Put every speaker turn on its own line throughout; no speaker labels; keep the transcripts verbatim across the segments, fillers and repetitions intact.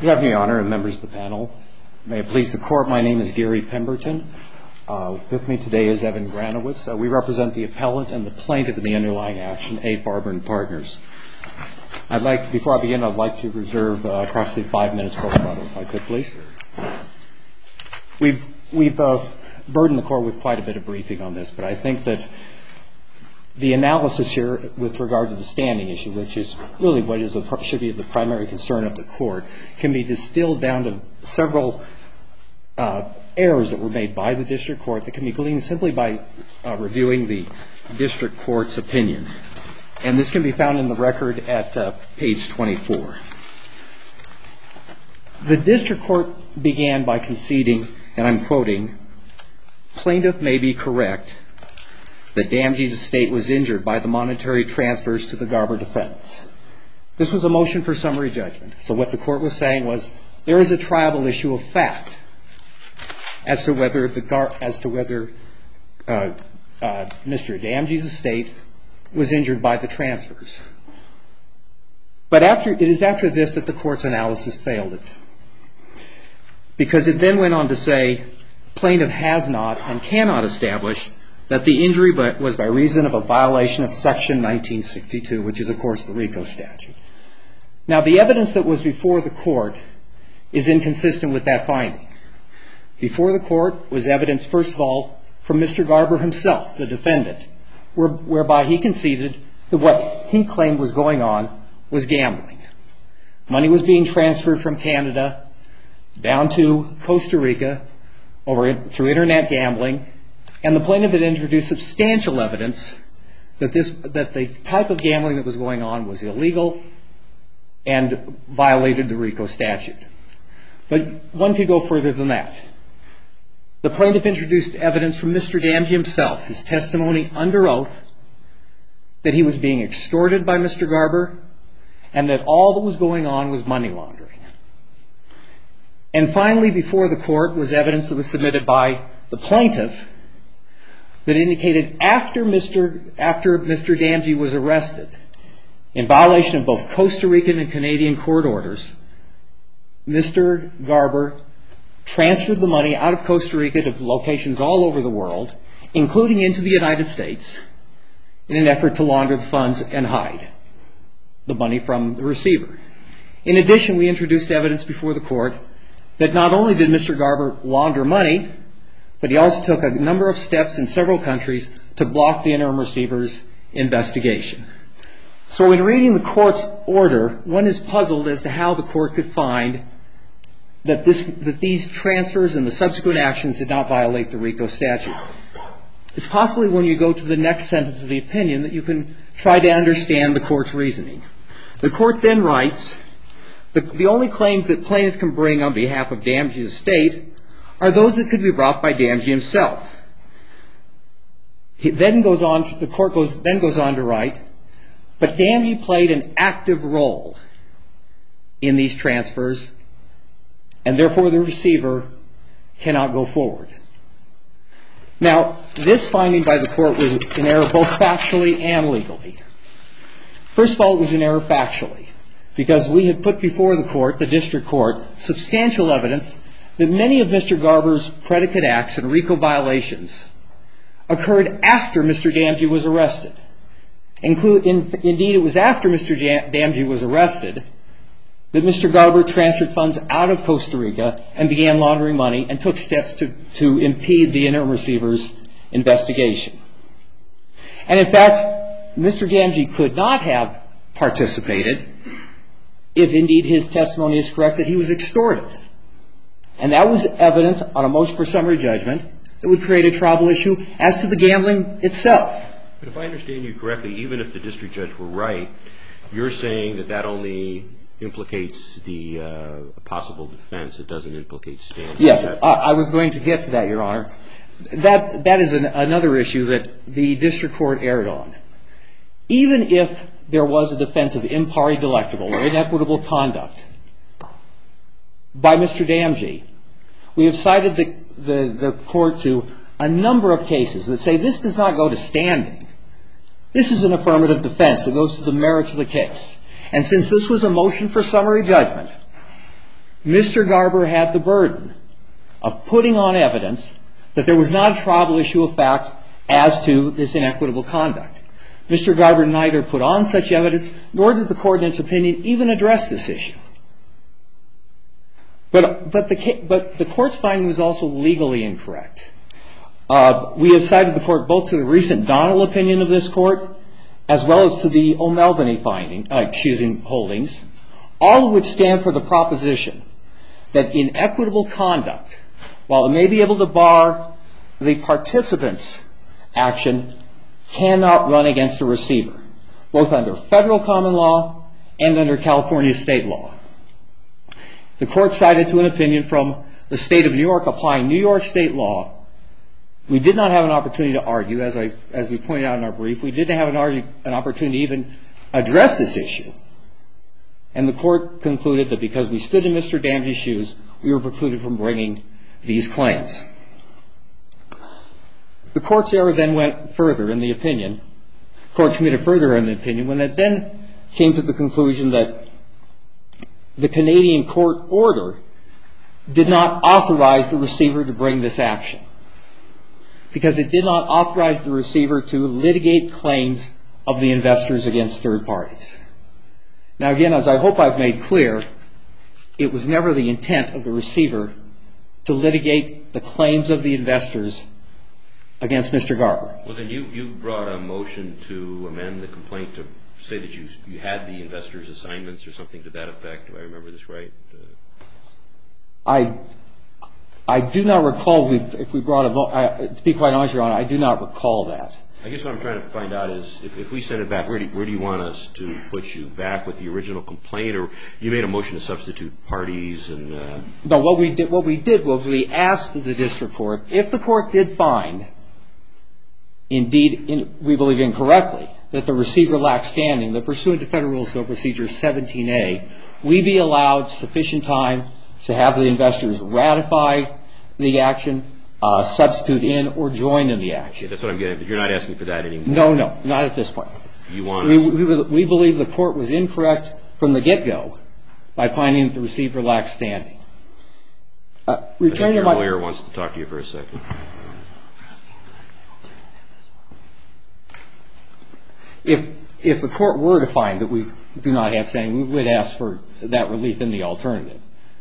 Good afternoon, Your Honor, and members of the panel. May it please the Court, my name is Gary Pemberton. Uh, with me today is Evan Granowitz. Uh, we represent the appellant and the plaintiff in the underlying action, A. Farber and Partners. I'd like, before I begin, I'd like to reserve uh, approximately five minutes for rebuttal, if I could, please. We've, we've uh, burdened the Court with quite a bit of briefing on this, but I think that the analysis here with regard to the standing issue, which is really what is a, should be the primary concern of the Court, can be distilled down to several uh, errors that were made by the District Court that can be gleaned simply by uh, reviewing the District Court's opinion. And this can be found in the record at uh, page twenty-four. The District Court began by conceding, and I'm quoting, "Plaintiff may be correct that Damgey's estate was injured by the monetary transfers to the Garber defendants." This was a motion for summary judgment. So what the Court was saying was there is a triable issue of fact as to whether the Gar- as to whether uh, uh, Mister Damgey's estate was injured by the transfers. But after it is after this that the Court's analysis failed it, because it then went on to say plaintiff has not and cannot establish that the injury was by reason of a violation of Section nineteen sixty-two, which is, of course, the RICO statute. Now, the evidence that was before the Court is inconsistent with that finding. Before the Court was evidence, first of all, from Mister Garber himself, the defendant, where, whereby he conceded that what he claimed was going on was gambling. Money was being transferred from Canada down to Costa Rica over through internet gambling. And the plaintiff had introduced substantial evidence that this that the type of gambling that was going on was illegal and violated the RICO statute. But one could go further than that. The plaintiff introduced evidence from Mister Damgey himself, his testimony under oath, that he was being extorted by Mister Garber and that all that was going on was money laundering. And finally, before the Court was evidence that was submitted by the plaintiff that indicated after Mister after Mister Damgey was arrested, in violation of both Costa Rican and Canadian court orders, Mister Garber transferred the money out of Costa Rica to locations all over the world, including into the United States, in an effort to launder the funds and hide the money from the receiver. In addition, we introduced evidence before the Court that not only did Mister Garber launder money, but he also took a number of steps in several countries to block the interim receiver's investigation. So in reading the Court's order, one is puzzled as to how the Court could find that, this, that these transfers and the subsequent actions did not violate the RICO statute. It's possibly when you go to the next sentence of the opinion that you can try to understand the Court's reasoning. The Court then writes, the, the only claims that plaintiff can bring on behalf of Damgey's estate are those that could be brought by Damgey himself. He then goes on, to, the Court goes, then goes on to write, but Damgey played an active role in these transfers, and therefore the receiver cannot go forward. Now, this finding by the Court was an error both factually and legally. First of all, it was an error factually, because we had put before the Court, the District Court, substantial evidence that many of Mister Garber's predicate acts and RICO violations occurred after Mister Damgey was arrested. Include, in, indeed, it was after Mister Damgey was arrested that Mister Garber transferred funds out of Costa Rica and began laundering money and took steps to, to impede the interim receiver's investigation. And in fact, Mister Damgey could not have participated if indeed his testimony is correct that he was extorted. And that was evidence on a motion for summary judgment that would create a tribal issue as to the gambling itself.
But if I understand you correctly, even if the district judge were right, you're saying that that only implicates the uh, possible defense. It doesn't implicate standing.
Yes, I, I was going to get to that, Your Honor. That that is an, another issue that the district court erred on. Even if there was a defense of impari delectable or inequitable conduct by Mister Damgey, we have cited the, the, the court to a number of cases that say this does not go to standing. This is an affirmative defense that goes to the merits of the case. And since this was a motion for summary judgment, Mister Garber had the burden of putting on evidence that there was not a tribal issue of fact as to this inequitable conduct. Mister Garber neither put on such evidence, nor did the court, in its opinion, even address this issue. But, but, the, but the court's finding was also legally incorrect. Uh, we have cited the court both to the recent Donnell opinion of this court, as well as to the O'Melveny finding, uh, excuse me, holdings, all of which stand for the proposition that inequitable conduct, while it may be able to bar the participant's action, cannot run against a receiver, both under federal common law and under California state law. The court cited to an opinion from the state of New York applying New York state law. We did not have an opportunity to argue, as I as we pointed out in our brief. We didn't have an, argue, an opportunity to even address this issue. And the court concluded that because we stood in Mister Damsey's shoes, we were precluded from bringing these claims. The court's error then went further in the opinion. The court committed further in the opinion when it then came to the conclusion that the Canadian court order did not authorize the receiver to bring this action, because it did not authorize the receiver to litigate claims of the investors against third parties. Now again, as I hope I've made clear, it was never the intent of the receiver to litigate the claims of the investors against Mister Garber.
Well, then you, you brought a motion to amend the complaint to say that you you had the investors' assignments or something to that effect. Do I remember this right? Uh,
I I do not recall we, if we brought a vote. To be quite honest, Your Honor, I do not recall that.
I guess what I'm trying to find out is if, if we send it back, where do, where do you want us to put you? Back with the original complaint, or you made a motion to substitute parties? And uh...
No, what we did what we did was we asked the district court, if the court did find, indeed, in, we believe incorrectly, that the receiver lacked standing, that pursuant to Federal Rules of Procedure seventeen A, we be allowed sufficient time to have the investors ratify the action, uh, substitute in, or join in the action.
Yeah, that's what I'm getting at. You're not asking for that anymore.
No, no, not at this point.
You want
we,
us...
we, we believe the court was incorrect from the get-go by finding that the receiver lacked standing. Uh,
I think
returning
your
to my
lawyer wants to talk to you for a second.
If if the court were to find that we do not have standing, we would ask for that relief in the alternative.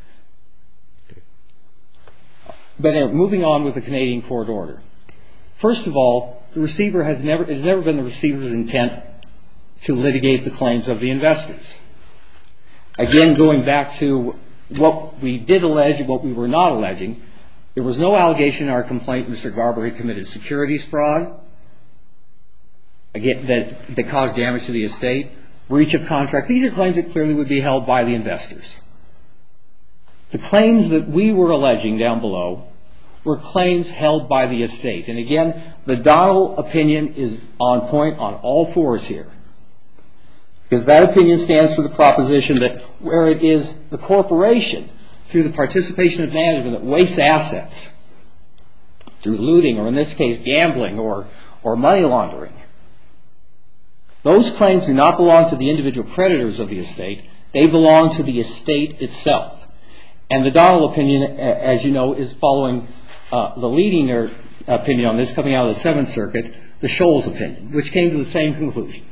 But uh, moving on with the Canadian court order. First of all, the receiver has never, it's never been the receiver's intent to litigate the claims of the investors. Again, going back to what we did allege and what we were not alleging, there was no allegation in our complaint Mister Garber had committed securities fraud, again, that, that caused damage to the estate, breach of contract. These are claims that clearly would be held by the investors. The claims that we were alleging down below were claims held by the estate. And again, the Donnell opinion is on point on all fours here, because that opinion stands for the proposition that where it is the corporation, through the participation of management, that wastes assets through looting, or in this case gambling, or, or money laundering, those claims do not belong to the individual creditors of the estate. They belong to the estate itself. And the Donnell opinion, as you know, is following uh, the leading opinion on this coming out of the Seventh Circuit, the Scholes opinion, which came to the same conclusion.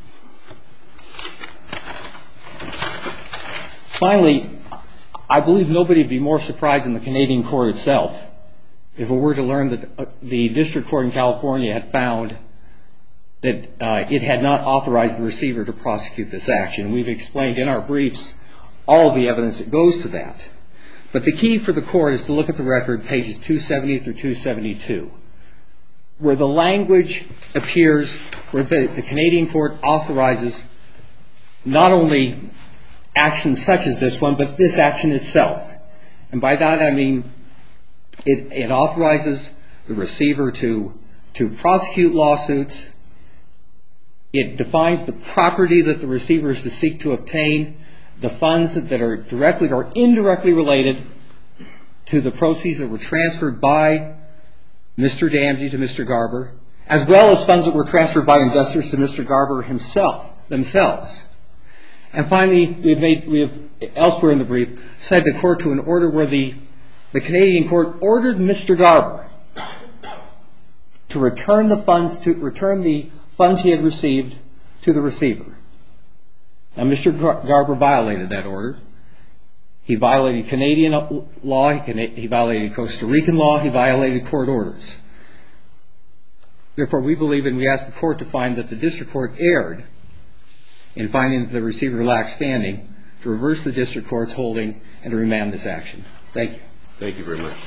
Finally, I believe nobody would be more surprised than the Canadian court itself if it were to learn that the district court in California had found that uh, it had not authorized the receiver to prosecute this action. We've explained in our briefs all of the evidence that goes to that. But the key for the court is to look at the record, pages two seventy through two seventy-two, where the language appears where the, the Canadian court authorizes not only actions such as this one, but this action itself. And by that I mean it, it authorizes the receiver to, to prosecute lawsuits. It defines the property that the receiver is to seek to obtain, the funds that are directly or indirectly related to the proceeds that were transferred by Mister Damsey to Mister Garber, as well as funds that were transferred by investors to Mister Garber himself, themselves. And finally, we have made, we have elsewhere in the brief cited the court to an order where the, the Canadian court ordered Mister Garber to return the funds to return the funds he had received to the receiver. Now, Mister Garber violated that order. He violated Canadian law. He violated Costa Rican law. He violated court orders. Therefore, we believe and we ask the court to find that the district court erred in finding that the receiver lacked standing, to reverse the district court's holding and to remand this action. Thank you.
Thank you very much.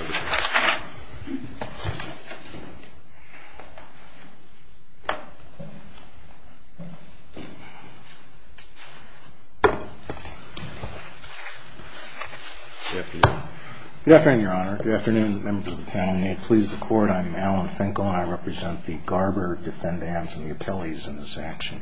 Good afternoon.
Good afternoon, Your Honor. Good afternoon, members of the panel. May it please the court, I'm Alan Finkel, and I represent the Garber defendants and the appellees in this action.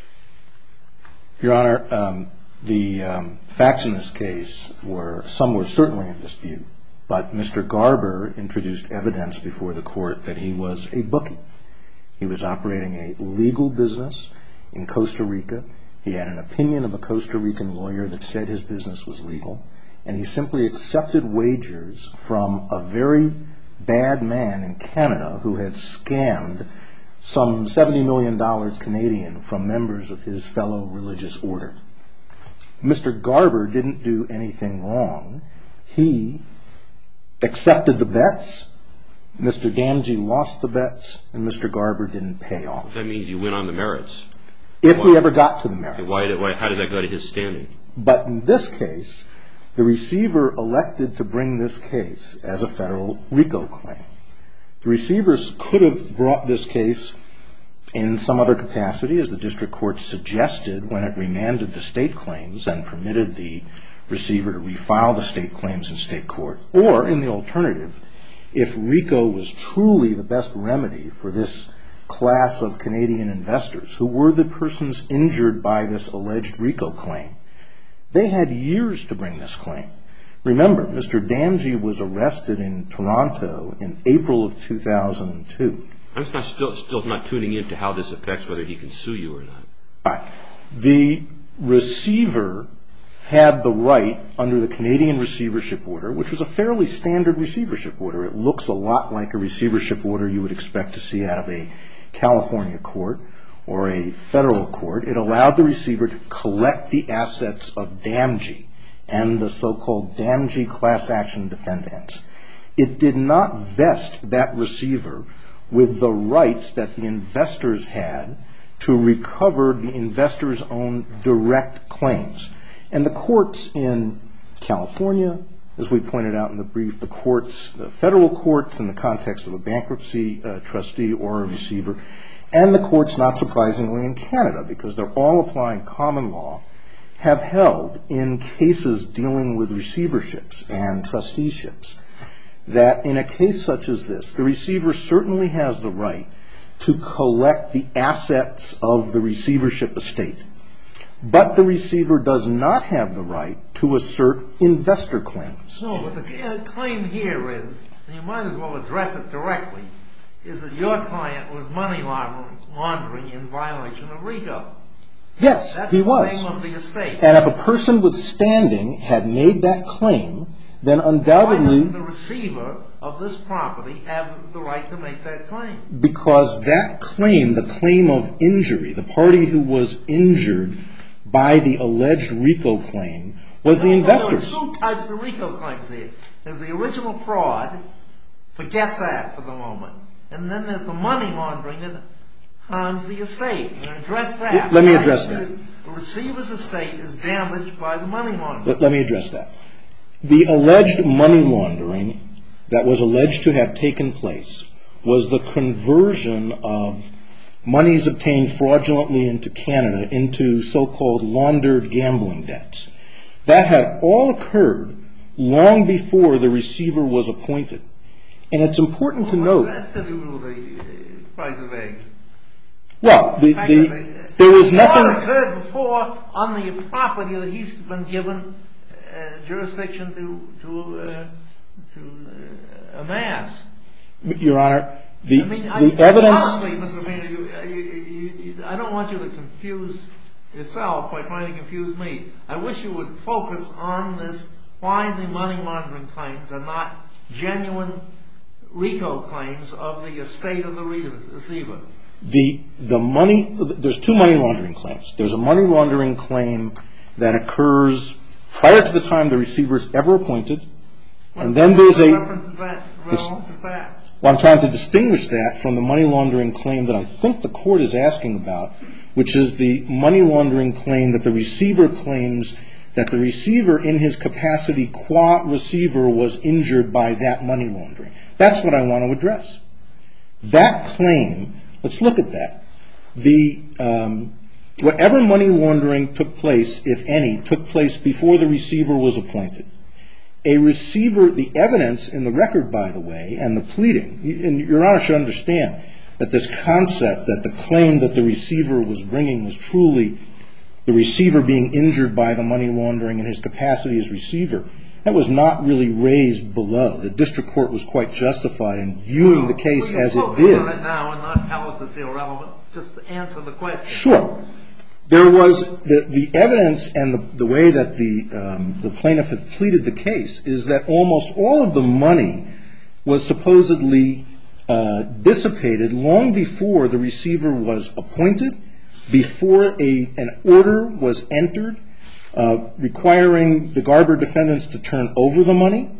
Your Honor, um, the um, facts in this case were, some were certainly in dispute, but Mister Garber introduced evidence before the court that he was a bookie. He was operating a legal business in Costa Rica. He had an opinion of a Costa Rican lawyer that said his business was legal, and he simply accepted wagers from a very bad man in Canada who had scammed some seventy million dollars Canadian from members of his fellow religious order. Mister Garber didn't do anything wrong. He accepted the bets. Mister Damgee lost the bets, and Mister Garber didn't pay off.
That means you win on the merits.
If we ever got to the merits.
Why, why, how does that go to his standing?
But in this case, the receiver elected to bring this case as a federal RICO claim. The receivers could have brought this case in some other capacity, as the district court suggested when it remanded the state claims and permitted the receiver to refile the state claims in state court. Or, in the alternative, if RICO was truly the best remedy for this class of Canadian investors who were the persons injured by this alleged RICO claim, they had years to bring this claim. Remember, Mister Damgee was arrested in Toronto in April of two thousand two.
I'm not still, still not tuning into how this affects whether he can sue you or not.
Right. The receiver had the right under the Canadian receivership order, which was a fairly standard receivership order. It looks a lot like a receivership order you would expect to see out of a California court or a federal court. It allowed the receiver to collect the assets of Damgee and the so-called Damgee class action defendants. It did not vest that receiver with the rights that the investors had to recover the investors' own direct claims. And the courts in California, as we pointed out in the brief, the courts, the federal courts in the context of a bankruptcy uh, trustee or a receiver, and the courts, not surprisingly, in Canada, because they're all applying common law, have held in cases dealing with receiverships and trusteeships that in a case such as this, the receiver certainly has the right to collect the assets of the receivership estate. But the receiver does not have the right to assert investor claims.
No, but the claim here is, and you might as well address it directly, is that your client was money laundering in violation of RICO.
Yes,
That's
he
the
was.
claim of the estate.
And if a person with standing had made that claim, then undoubtedly...
Why doesn't the receiver of this property have the right to make that claim?
Because that claim, the claim of injury, the party who was injured by the alleged RICO claim, was the investors.
There are two types of RICO claims here. There's the original fraud, forget that for the moment, and then there's the money laundering that harms the estate. And address that.
Let me address that.
The receiver's estate is damaged by the money laundering.
Let, let me address that. The alleged money laundering that was alleged to have taken place was the conversion of monies obtained fraudulently into Canada into so-called laundered gambling debts. That had all occurred long before the receiver was appointed. And it's important to note...
What does that have to do with the uh, price of eggs?
Well, the, the, there was nothing...
What occurred before on the property that he's been given uh, jurisdiction to to uh, to uh, amass?
Your Honor, the,
I mean,
the
I,
evidence...
Honestly, Mister Mayor, you, you, you, you, I don't want you to confuse yourself by trying to confuse me. I wish you would focus on this, why the money laundering claims are not genuine RICO claims of the estate of the receiver.
The the money, there's two money laundering claims. There's a money laundering claim that occurs prior to the time the receiver is ever appointed, and then there's a...
What reference is that? Relevant is that?
Well, I'm trying to distinguish that from the money laundering claim that I think the court is asking about, which is the money laundering claim that the receiver claims that the receiver in his capacity qua receiver was injured by that money laundering. That's what I want to address. That claim, let's look at that. The um, whatever money laundering took place, if any, took place before the receiver was appointed. A receiver, the evidence in the record, by the way, and the pleading, and Your Honor should understand that this concept that the claim that the receiver was bringing was truly the receiver being injured by the money laundering in his capacity as receiver, that was not really raised below. The district court was quite justified in viewing the case as it did.
Focus on it now and not tell us it's irrelevant. Just to answer the question.
Sure. There was the, the evidence and the, the way that the, um, the plaintiff had pleaded the case is that almost all of the money was supposedly uh, dissipated long before the receiver was appointed, before a, an order was entered uh, requiring the Garber defendants to turn over the money.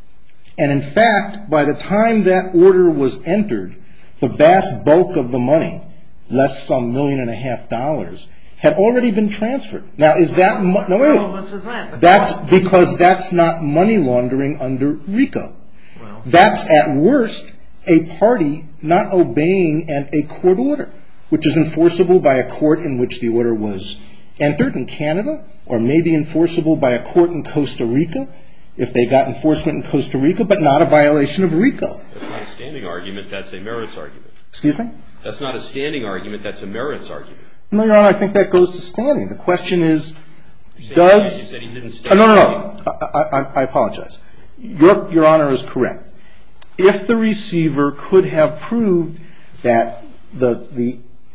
And in fact, by the time that order was entered, the vast bulk of the money, less some million and a half dollars, had already been transferred. Now, is that... Mo- no, wait. That's because that's not money laundering under RICO.
Well.
That's, at worst, a party not obeying and a court order, which is enforceable by a court in which the order was entered in Canada, or maybe enforceable by a court in Costa Rica, if they got enforcement in Costa Rica, but not a violation of RICO.
That's not a standing argument. That's a merits argument.
Excuse me?
That's not a standing argument. That's a merits argument.
No, Your Honor, I think that goes to standing. The question is,
you
does...
You said he didn't
Oh,
stand.
no, no, no. I, I, I apologize. Your, Your Honor is correct. If the receiver could have proved that the, the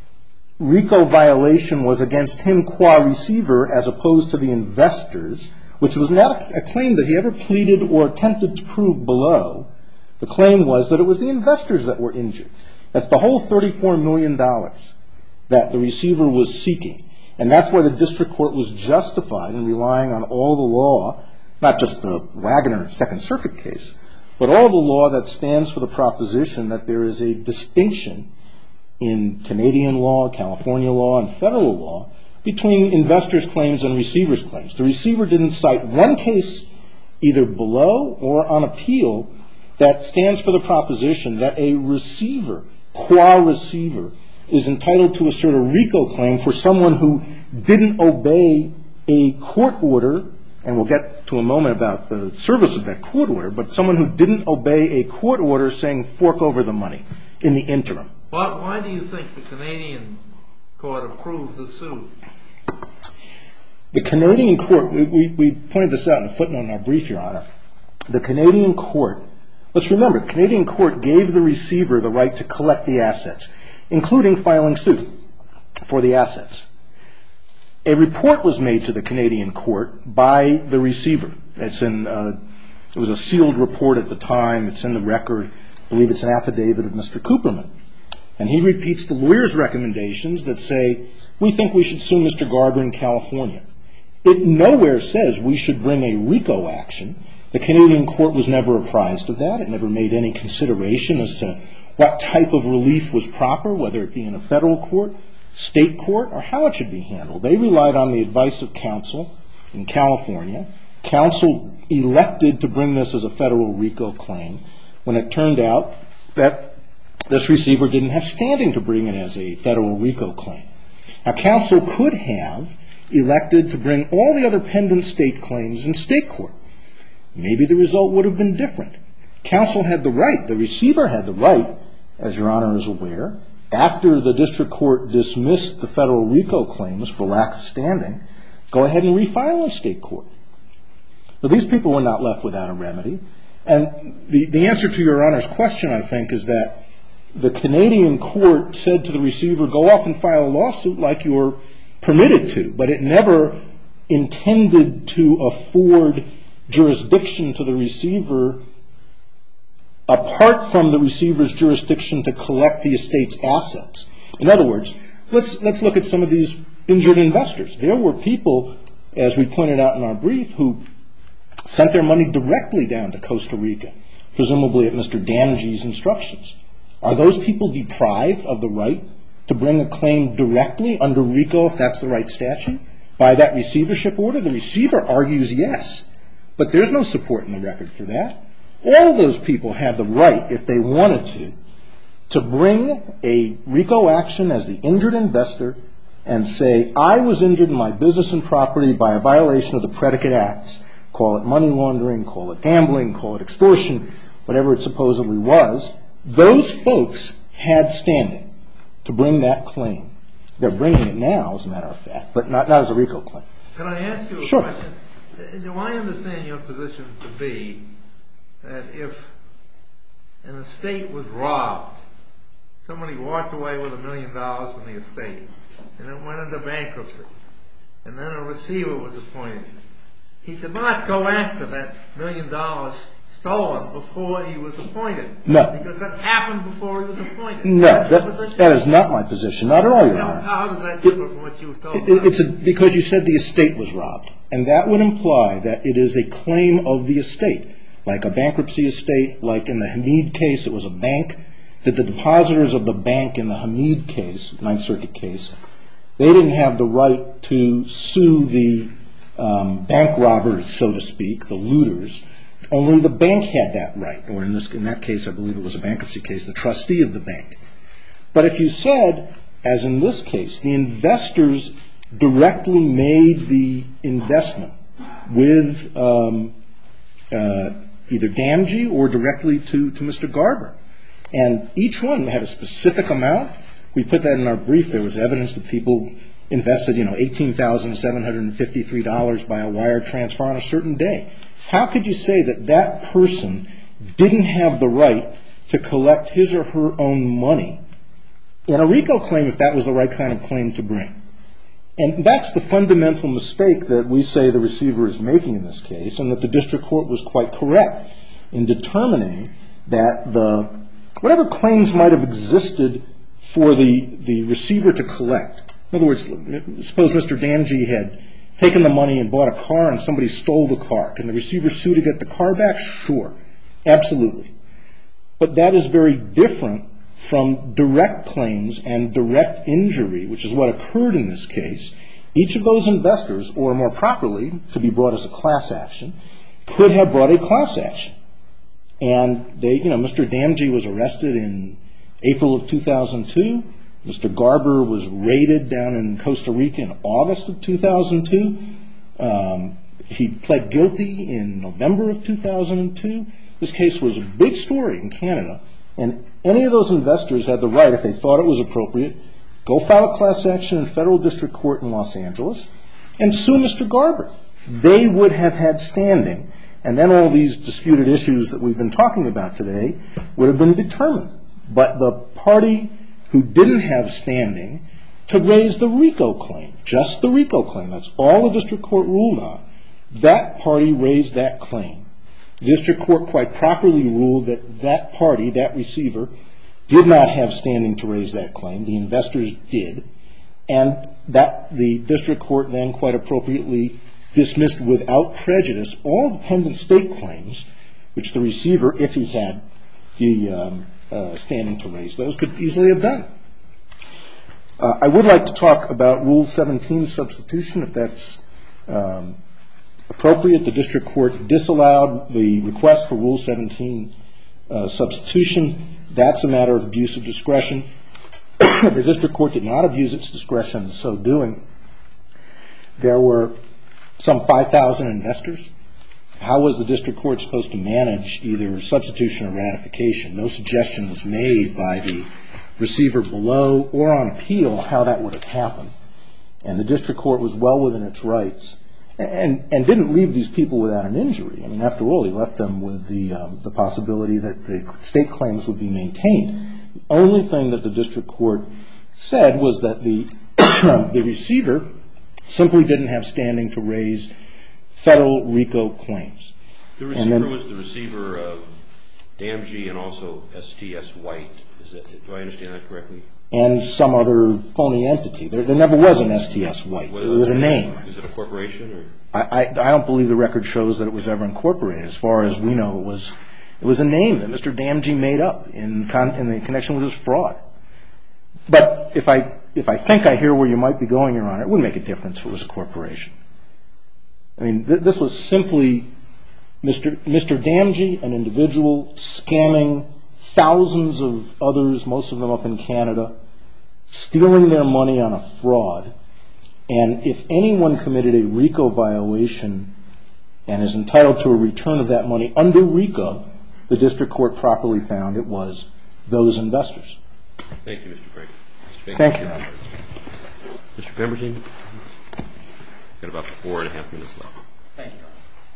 RICO violation was against him qua receiver as opposed to the investors, which was not a claim that he ever pleaded or attempted to prove below, the claim was that it was the investors that were injured. That's the whole thirty-four million dollars that the receiver was seeking. And that's why the district court was justified in relying on all the law, not just the Wagner Second Circuit case, but all the law that stands for the proposition that there is a distinction in Canadian law, California law, and federal law between investors' claims and receivers' claims. The receiver didn't cite one case, either below or on appeal, that stands for the proposition that a receiver, qua receiver, is entitled to assert a RICO claim for someone who didn't obey a court order, and we'll get to a moment about the service of that court order, but someone who didn't obey a court order saying fork over the money in the interim.
But why do you think the Canadian court approved the suit?
The Canadian court, we, we, we pointed this out in a footnote in our brief, Your Honor. The Canadian court, let's remember, the Canadian court gave the receiver the right to collect the assets, including filing suit for the assets. A report was made to the Canadian court by the receiver. It's in, uh, it was a sealed report at the time. It's in the record. I believe it's an affidavit of Mister Cooperman. And he repeats the lawyer's recommendations that say, we think we should sue Mister Garber in California. It nowhere says we should bring a RICO action. The Canadian court was never apprised of that. It never made any consideration as to what type of relief was proper, whether it be in a federal court, state court, or how it should be handled. They relied on the advice of counsel in California. Counsel elected to bring this as a federal RICO claim when it turned out that this receiver didn't have standing to bring it as a federal RICO claim. Now, counsel could have elected to bring all the other pending state claims in state court. Maybe the result would have been different. Counsel had the right, the receiver had the right, as Your Honor is aware, after the district court dismissed the federal RICO claims for lack of standing, go ahead and refile in state court. Now, these people were not left without a remedy. And the, the answer to Your Honor's question, I think, is that the Canadian court said to the receiver, go off and file a lawsuit like your permitted to, but it never intended to afford jurisdiction to the receiver apart from the receiver's jurisdiction to collect the estate's assets. In other words, let's let's look at some of these injured investors. There were people, as we pointed out in our brief, who sent their money directly down to Costa Rica, presumably at Mister Damgee's instructions. Are those people deprived of the right to bring a claim directly under RICO, if that's the right statute, by that receivership order? The receiver argues yes, but there's no support in the record for that. All of those people had the right, if they wanted to, to bring a RICO action as the injured investor and say, I was injured in my business and property by a violation of the predicate acts. Call it money laundering, call it gambling, call it extortion, whatever it supposedly was. Those folks had standing to bring that claim. They're bringing it now, as a matter of fact, but not, not as a RICO claim.
Can I ask you a
Sure.
question? Do I understand your position to be that if an estate was robbed, somebody walked away with a million dollars from the estate, and it went into bankruptcy, and then a receiver was appointed, he could not go after that million dollars stolen before he was appointed?
No.
Because that happened before he was appointed.
No, that, that is not my position. Not at all, Your Honor.
How does that differ from what you were told?
It, it's a, because you said the estate was robbed, and that would imply that it is a claim of the estate, like a bankruptcy estate, like in the Hamid case, it was a bank, that the depositors of the bank in the Hamid case, Ninth Circuit case, they didn't have the right to sue the um, bank robbers, so to speak, the looters. Only the bank had that right, or in this, in that case, I believe it was a bankruptcy case, the trustee of the bank. But if you said, as in this case, the investors directly made the investment with um, uh, either Damgee or directly to, to Mister Garber, and each one had a specific amount. We put that in our brief. There was evidence that people invested, you know, eighteen thousand seven hundred fifty-three dollars by a wire transfer on a certain day. How could you say that that person didn't have the right to collect his or her own money in a RICO claim if that was the right kind of claim to bring? And that's the fundamental mistake that we say the receiver is making in this case, and that the district court was quite correct in determining that the whatever claims might have existed for the, the receiver to collect. In other words, suppose Mister Damgee had taken the money and bought a car and somebody stole the car. Can the receiver sue to get the car back? Sure. Absolutely. But that is very different from direct claims and direct injury, which is what occurred in this case. Each of those investors, or more properly, to be brought as a class action, could have brought a class action. And they, you know, Mister Damgee was arrested in April of two thousand two. Mister Garber was raided down in Costa Rica in August of two thousand two. Um, he pled guilty in November of two thousand two. This case was a big story in Canada, and any of those investors had the right, if they thought it was appropriate, go file a class action in federal district court in Los Angeles and sue Mister Garber. They would have had standing, and then all these disputed issues that we've been talking about today would have been determined. But the party who didn't have standing to raise the RICO claim, just the RICO claim, that's all the district court ruled on, that party raised that claim. The district court quite properly ruled that that party, that receiver, did not have standing to raise that claim. The investors did. And that the district court then quite appropriately dismissed without prejudice all dependent state claims, which the receiver, if he had the um, uh, standing to raise those, could easily have done. Uh, I would like to talk about Rule seventeen substitution, if that's um, appropriate. The district court disallowed the request for Rule seventeen uh, substitution. That's a matter of abuse of discretion. The district court did not abuse its discretion in so doing. There were some five thousand investors. How was the district court supposed to manage either substitution or ratification? No suggestion was made by the receiver below or on appeal how that would have happened. And the district court was well within its rights and, and didn't leave these people without an injury. I mean, after all, he left them with the, um, the possibility that the state claims would be maintained. The only thing that the district court said was that the the receiver simply didn't have standing to raise federal RICO claims.
The receiver then, was the receiver of Damgee and also S T S White. Is that, do I understand that correctly?
And some other phony entity. There, there never was an S T S White.
Well,
it was a name.
Is it a corporation? Or?
I, I, I don't believe the record shows that it was ever incorporated. As far as we know, it was it was a name that Mister Damgee made up in con, in the connection with his fraud. But if I if I think I hear where you might be going, Your Honor, it wouldn't make a difference if it was a corporation. I mean, th- this was simply Mister Mister Damgee, an individual scamming thousands of others, most of them up in Canada, stealing their money on a fraud. And if anyone committed a RICO violation and is entitled to a return of that money under RICO, the district court properly found it was those investors.
Thank you, Mister Frank. Mister
Thank you, Your Honor.
Mister Pemberton, you've got about four and a half minutes left.
Thank you, Your Honor.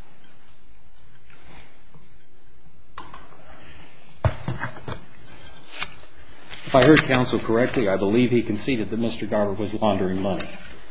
If I heard counsel correctly, I believe he conceded that Mister Garber was laundering money.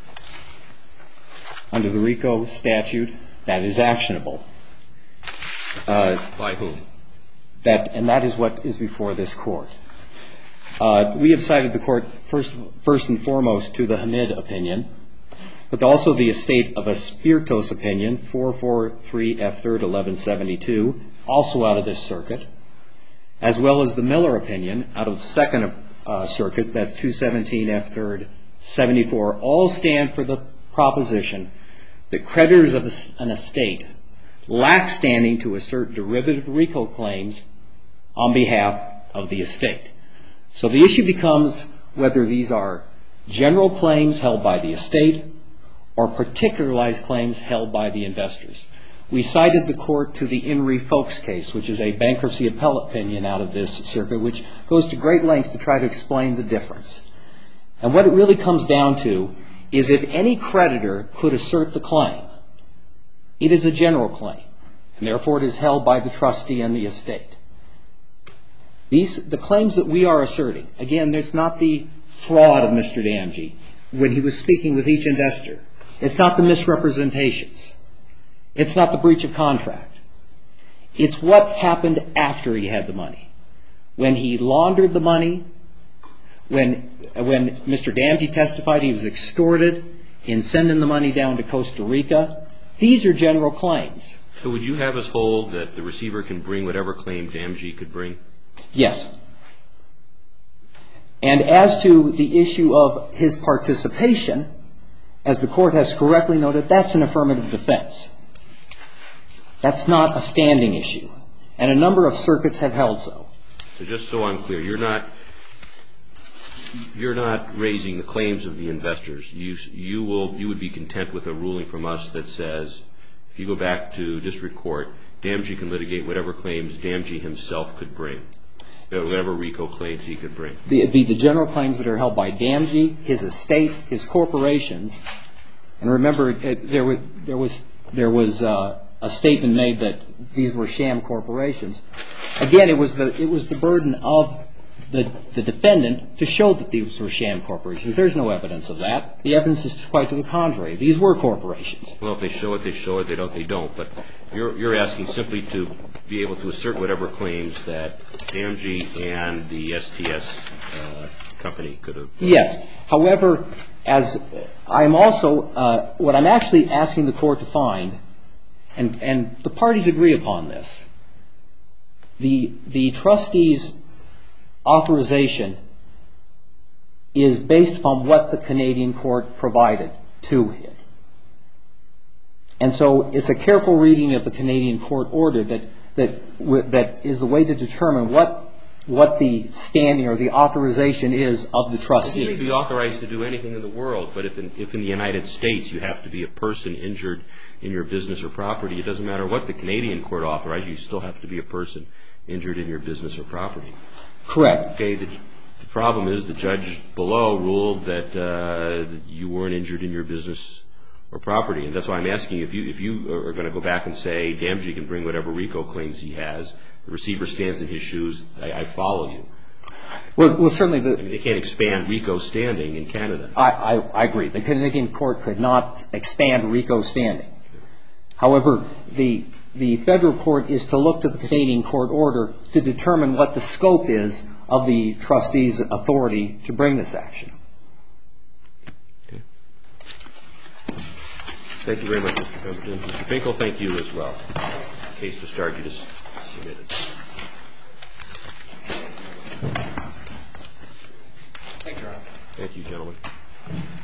Under the RICO statute, that is actionable.
Uh, By whom?
That, and that is what is before this court. Uh, we have cited the court first, first and foremost to the Hamid opinion, but also the estate of a Spiritos opinion, four forty-three F third eleven seventy-two, also out of this circuit, as well as the Miller opinion out of the second uh, circuit, that's two seventeen F third seventy-four, all stand for the proposition that creditors of an estate lack standing to assert derivative RICO claims on behalf of the estate. So the issue becomes whether these are general claims held by the estate or particularized claims held by the investors. We cited the court to the Inree Folks case, which is a bankruptcy appellate opinion out of this circuit, which goes to great lengths to try to explain the difference. And what it really comes down to is if any creditor could assert the claim, it is a general claim, and therefore it is held by the trustee and the estate. These, the claims that we are asserting, again, there's not the fraud of Mister Damgee when he was speaking with each investor. It's not the misrepresentations. It's not the breach of contract. It's what happened after he had the money. When he laundered the money, when, when Mister Damgee testified he was extorted in sending the money down to Costa Rica, these are general claims.
So would you have us hold that the receiver can bring whatever claim Damgee could bring?
Yes. And as to the issue of his participation, as the court has correctly noted, that's an affirmative defense. That's not a standing issue. And a number of circuits have held so.
So just so I'm clear, you're not you're not raising the claims of the investors. You you will you would be content with a ruling from us that says if you go back to district court, Damgee can litigate whatever claims Damgee himself could bring, whatever RICO claims he could bring.
It'd be the general claims that are held by Damgee, his estate, his corporations. And remember, it, there was there was there was uh, a statement made that these were sham corporations. Again, it was the it was the burden of the the defendant to show that these were sham corporations. There's no evidence of that. The evidence is quite to the contrary. These were corporations.
Well, if they show it, they show it. They don't, they don't. But you're you're asking simply to be able to assert whatever claims that Damgee and the S T S uh, company could have.
Yes. However, as I'm also uh, what I'm actually asking the court to find, and and the parties agree upon this. The the trustees' authorization is based upon what the Canadian court provided to it. And so it's a careful reading of the Canadian court order that that that is the way to determine what what the standing or the authorization is of the trustee.
You may be authorized to do anything in the world, but if in, if in the United States you have to be a person injured in your business or property, it doesn't matter what the Canadian court authorized, you still have to be a person injured in your business or property.
Correct.
Okay. The, the problem is the judge below ruled that uh, you weren't injured in your business or property, and that's why I'm asking you if you if you are going to go back and say Damgee can bring whatever RICO claims he has, the receiver stands in his shoes. I, I follow you.
Well, well certainly the...
I mean, they can't expand RICO standing in Canada.
I, I, I agree. The Canadian court could not expand RICO standing. However, the, the federal court is to look to the Canadian court order to determine what the scope is of the trustee's authority to bring this action.
Okay. Thank you very much, Mister Pemberton. Mister Finkel, thank you as well. The case to start, you just submitted.
Thank you, Your Honor.
Thank you, gentlemen.